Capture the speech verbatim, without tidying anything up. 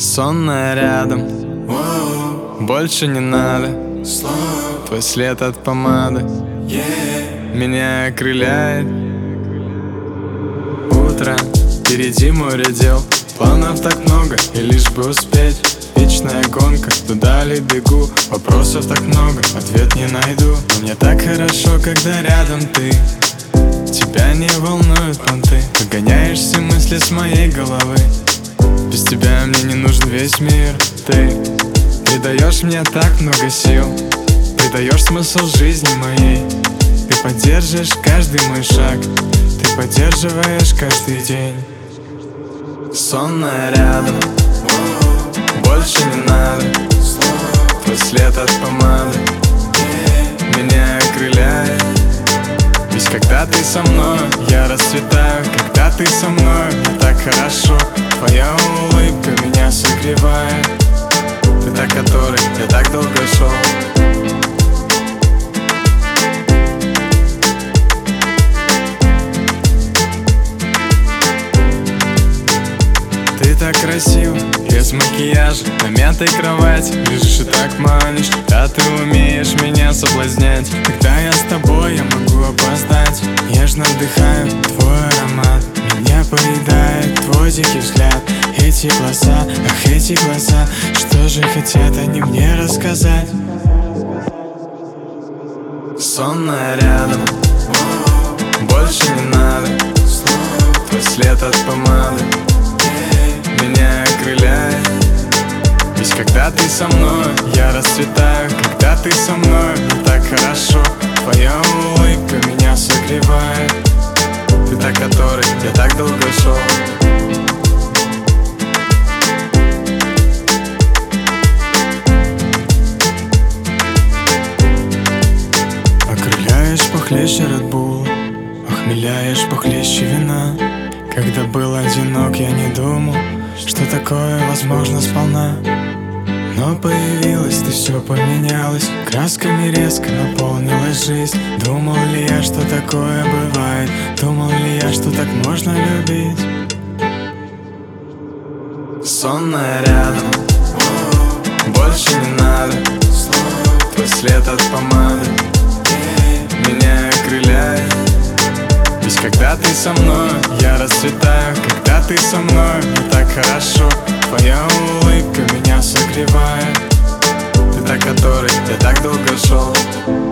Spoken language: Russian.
Сонная рядом, больше не надо. Твой след от помады меня окрыляет. Утро, впереди море дел, планов так много, и лишь бы успеть. Вечная гонка, туда ли бегу, вопросов так много, ответ не найду. Но мне так хорошо, когда рядом ты. Тебя не волнуют понты, выгоняешь все мысли с моей головы. Без тебя мне не нужен весь мир. Ты придаешь мне так много сил, придаешь смысл жизни моей. Ты поддержишь каждый мой шаг, ты поддерживаешь каждый день. Сонная рядом, больше не надо. Твой след от помады меня окрыляет. Ведь когда ты со мной, я расцветаю. Когда ты со мной, мне так хорошо. Твоя улыбка меня согревает. Ты та, которой я так долго шел. Ты так красива, без макияжа, на мятой кровати лежишь и так манишь. Да, ты умеешь меня соблазнять. Когда я с тобой, я могу опоздать. Нежно вдыхаю твой аромат, меня поедает твой дикий взгляд. Эти глаза, ах, эти глаза, что же хотят они мне рассказать? Сонная рядом, больше не надо. Твой след от помады меня окрыляет. Ведь когда ты со мной, я расцветаю. Когда ты со мной, мне так хорошо. Твоя улыбка меня согревает. Ты та, которой я так долго шел. Окрыляешь похлеще Red Bull, охмеляешь похлеще вина. Когда был одинок, я не думал, что такое возможно сполна. Но появилась ты, все поменялось, красками резко наполнилась жизнь. Думал ли я, что такое бывает? Думал ли я, что так можно любить? Сонная рядом, больше не надо. Твой след от помады меня окрыляет. Ведь когда ты со мной, я расцветаю. Когда ты со мной, мне так хорошо. Твоя улыбка меня согревает. Ты та, которой я так долго шел.